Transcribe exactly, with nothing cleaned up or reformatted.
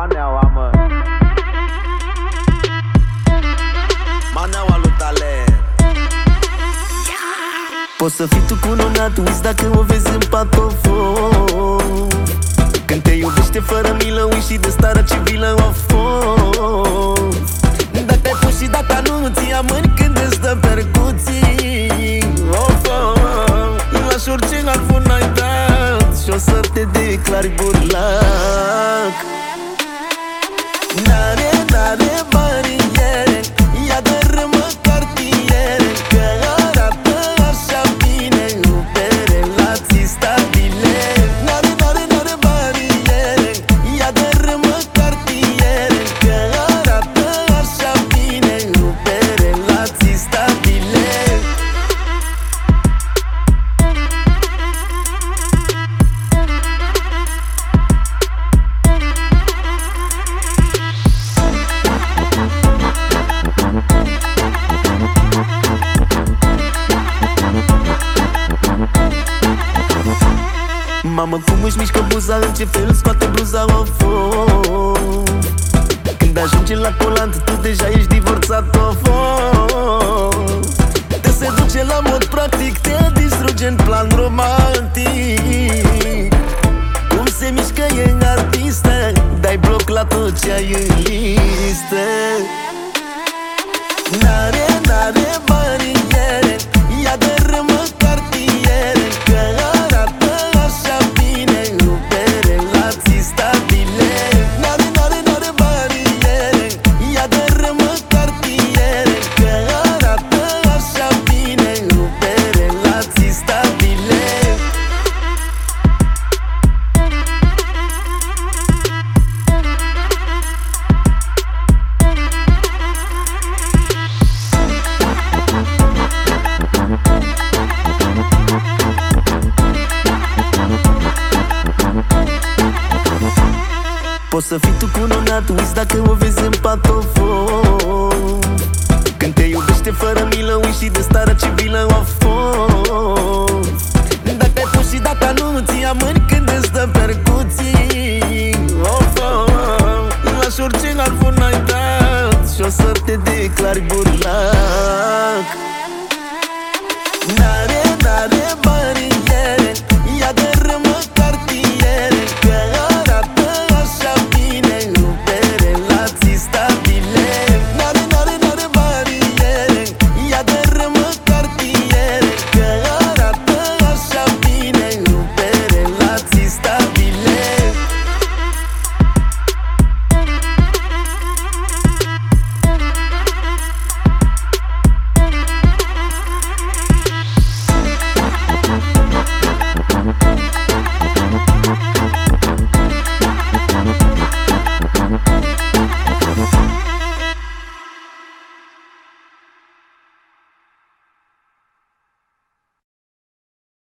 Maneaua, mă. Maneaua lui Talent. Poți să fii tu cununat, uiți dacă o vezi în patofon. Când te iubește fără milă, uiți și de starea civilă a fost. Dacă te-ai pus și data nu ți-a mâini când îți dă percuții. Of, oh, lași orice altfel n-ai dat și o să te declari burlac. N-are, n-are bariere, ia dărâmă cartiere, că arată așa bine pe relații stabile. N-are, n-are, n-are bariere, ia dărâmă cartiere, că arată așa bine pe relații stabile. Mamă, cum își mișcă buza, în ce fel scoate bluza, of, oh. Când ajunge la colant, tu deja ești divorțat, of, oh. Te seduce la mod practic, te distruge în plan romantic. Cum se mișcă e artistă, dai bloc la tot ce ai în listă. N-are, n-are bariere, ia dărâmă cartiere, că arată așa bine pe relații stabile. N-are, n-are, n-are bariere, ia dărâmă cartiere, că arată așa bine pe relații stabile. Poți să fii tu cununat, uiți dacă o vezi în patofon. Când te iubește fără milă, uiți și de starea civilă a fost. Dacă te-ai pus și data nu ți-a mâini